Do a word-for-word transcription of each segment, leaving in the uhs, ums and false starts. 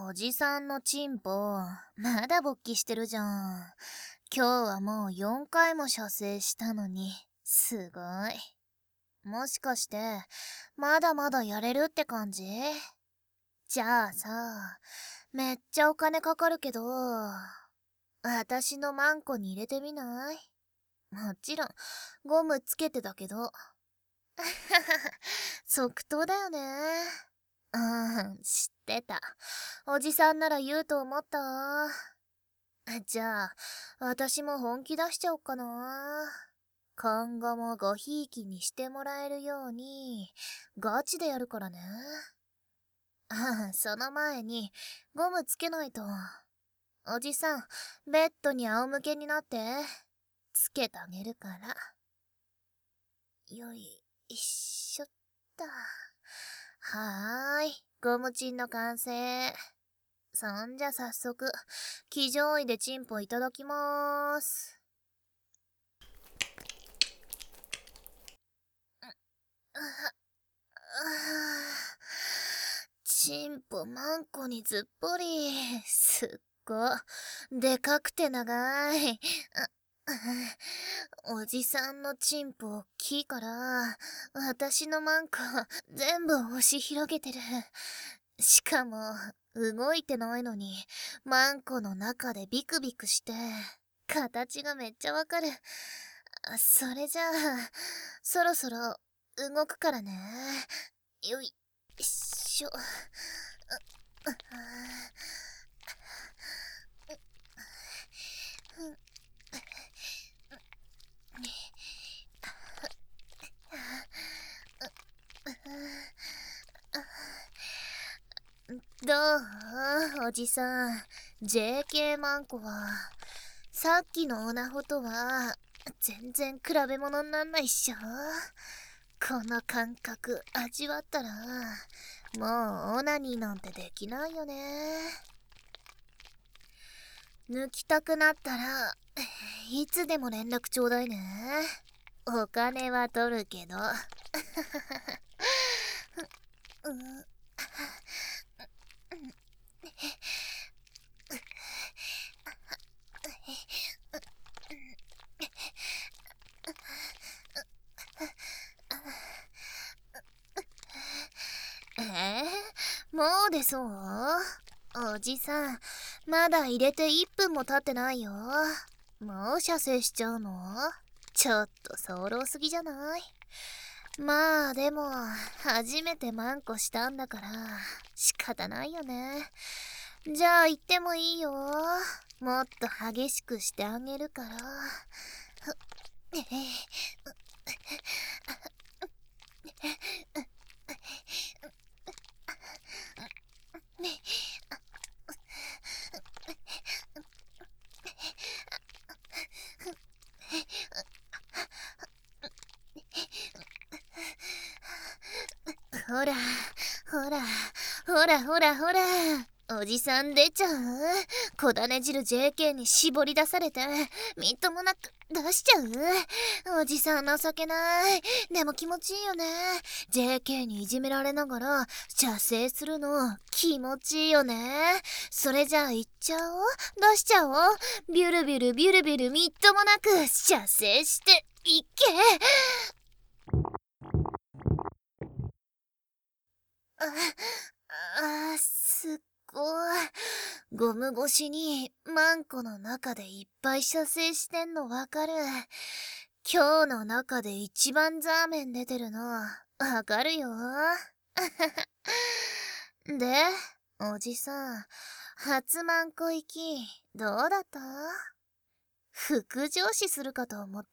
おじさんのチンポ、まだ勃起してるじゃん。今日はもうよんかいも射精したのに、すごい。もしかして、まだまだやれるって感じ？じゃあさ、めっちゃお金かかるけど、私のマンコに入れてみない？もちろん、ゴムつけてだけど。即答だよね。うん、知ってた。おじさんなら言うと思った。じゃあ、私も本気出しちゃおっかな。今後もごひいきにしてもらえるように、ガチでやるからね。その前に、ゴムつけないと。おじさん、ベッドに仰向けになって。つけてあげるから。よいしょっと。はーい、ゴムチンの完成。そんじゃ早速、騎乗位でチンポいただきまーす。チンポマンコにずっぽり。すっご。でかくて長い。おじさんのチンポおっきいから、私のマンコ全部押し広げてる。しかも、動いてないのに、マンコの中でビクビクして、形がめっちゃわかる。それじゃあ、そろそろ動くからね。よいしょ。どう？おじさん。ジェーケー マンコは、さっきのオナホとは、全然比べ物になんないっしょ。この感覚味わったら、もうオナニーなんてできないよね。抜きたくなったら、いつでも連絡ちょうだいね。お金は取るけど。うんえー、もうでそう？おじさん、まだ入れていっぷんも経ってないよ。もう射精しちゃうの？ちょっと早漏すぎじゃない？まあでも、初めてマンコしたんだから、仕方ないよね。じゃあ言ってもいいよ。もっと激しくしてあげるから。えほら、ほら、ほらほらほら。おじさん出ちゃう？小種汁 ジェーケー に絞り出されて、みっともなく出しちゃう？おじさん情けない。でも気持ちいいよね。ジェーケー にいじめられながら、射精するの気持ちいいよね。それじゃあ行っちゃおう？出しちゃおう？ビュルビュルビュルビュルみっともなく射精していけ。あ、あ、すっごい。ゴム越しにマンコの中でいっぱい射精してんのわかる。今日の中で一番ザーメン出てるのわかるよ。で、おじさん、初マンコ行きどうだった？副上司するかと思った？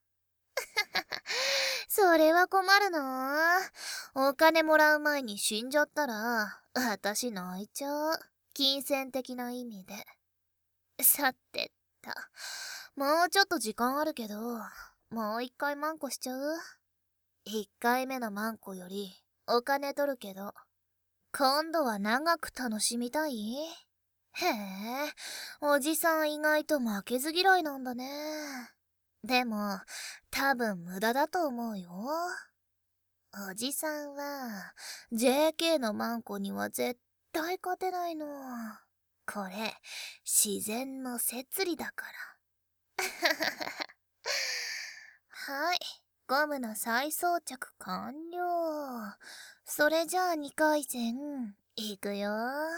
それは困るな。お金もらう前に死んじゃったら、私泣いちゃう。金銭的な意味で。さてと、もうちょっと時間あるけど、もう一回マンコしちゃう？一回目のマンコよりお金取るけど、今度は長く楽しみたい？へえ、おじさん意外と負けず嫌いなんだね。でも、多分無駄だと思うよ。おじさんは、ジェーケー のマンコには絶対勝てないの。これ、自然の摂理だから。はい。ゴムの再装着完了。それじゃあにかい戦、いくよ。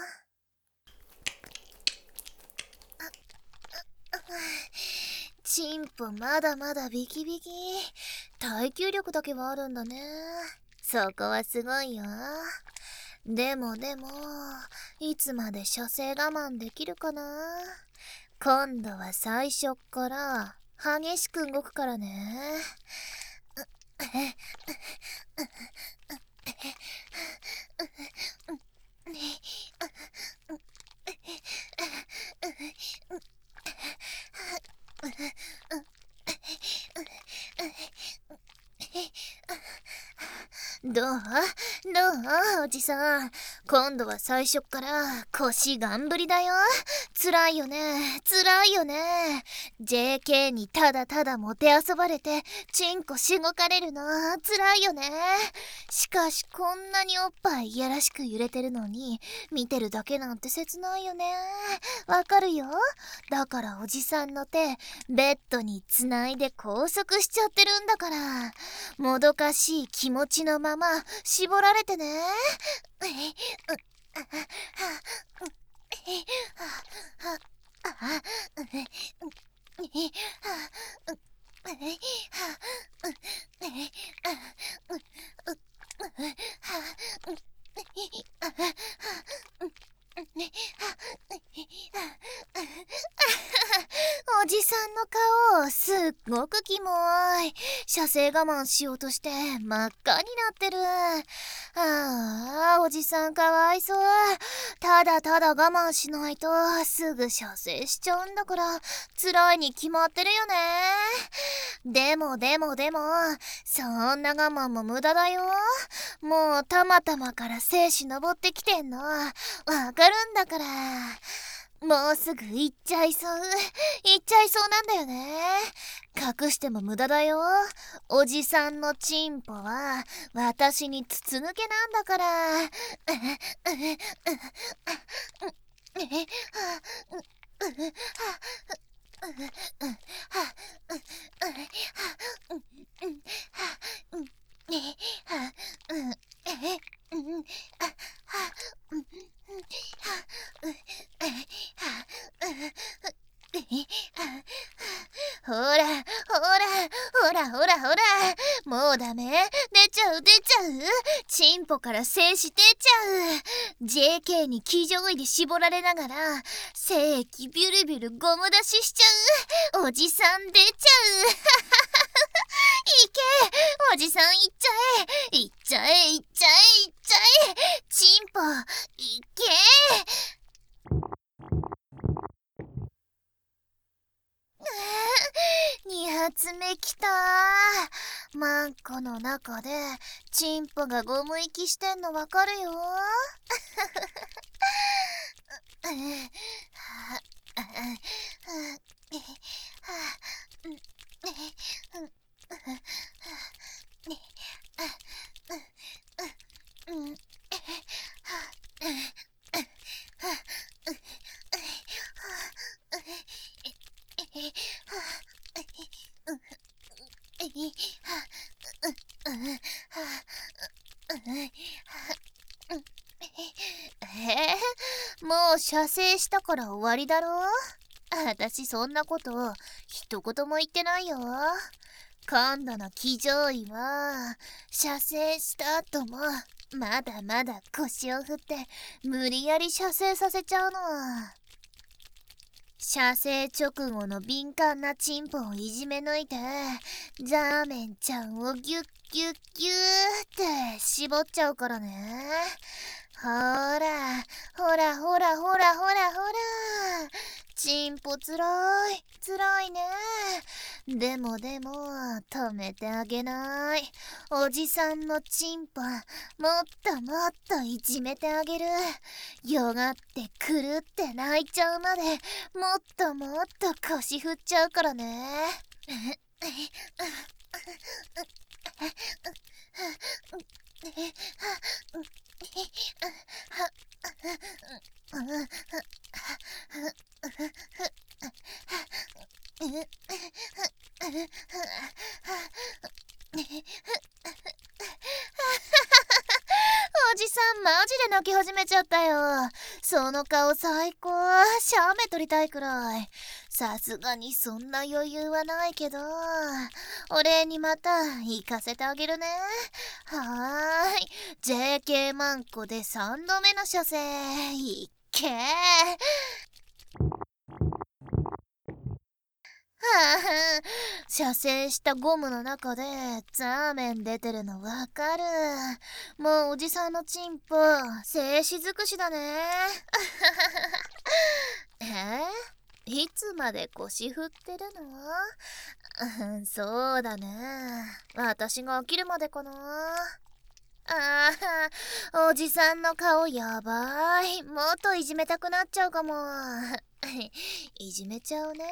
チンポまだまだビキビキ。耐久力だけはあるんだね。そこはすごいよ。でもでも、いつまで射精我慢できるかな。今度は最初っから激しく動くからね。どうどうおじさん。今度は最初っから腰がんぶりだよ。辛いよね辛いよね。 ジェーケー にただただもてあそばれてチンコしごかれるの辛いよね。しかしこんなにおっぱいいやらしく揺れてるのに見てるだけなんて切ないよね。わかるよ。だからおじさんの手ベッドにつないで拘束しちゃってるんだから、もどかしい気持ちのまま絞られてね。おじさんの顔すっごくキモい。射精我慢しようとして真っ赤になってる。ああ、おじさんかわいそう。ただただ我慢しないとすぐ射精しちゃうんだから辛いに決まってるよね。でもでもでもそんな我慢も無駄だよ。もうたまたまから精子登ってきてんのわかるんだから。もうすぐ行っちゃいそう行っちゃいそうなんだよね。隠しても無駄だよ。おじさんのチンポは私に筒抜けなんだから。ほらほらほらほらほら、もうダメ。出ちゃう出ちゃう。チンポから精子出ちゃう。 ジェーケー に騎乗位で絞られながら精液ビュルビュルゴム出ししちゃう。おじさん出ちゃう。いけおじさんいっちゃえいっちゃえいっちゃえいっちゃえ。チンポいけ。に発目きた。マンコの中でチンポがゴム息してんのわかるよ。えー、もう射精したから終わりだろ。私そんなこと一言も言ってないよ。今度の騎乗位は射精した後もまだまだ腰を振って無理やり射精させちゃうの。射精直後の敏感なチンポをいじめ抜いてザーメンちゃんをギュッギュッギューって絞っちゃうからね。ほらほらほらほらほらほら、チンポつらいつらいね。でもでも止めてあげない。おじさんのチンポもっともっといじめてあげる。よがって狂って泣いちゃうまでもっともっと腰振っちゃうからね。 おじさんマジで泣き始めちゃったよ。その顔最高。写メ撮りたいくらい。さすがにそんな余裕はないけど、お礼にまた行かせてあげるね。はーい。ジェーケー マンコでさんどめの射精。いっけー。はあ、射精したゴムの中でザーメン出てるのわかる。もうおじさんのチンポ精子尽くしだね。えいつまで腰振ってるの？うん、そうだね。私が起きるまでかな。ああ、おじさんの顔やばい。もっといじめたくなっちゃうかも。いじめちゃうね。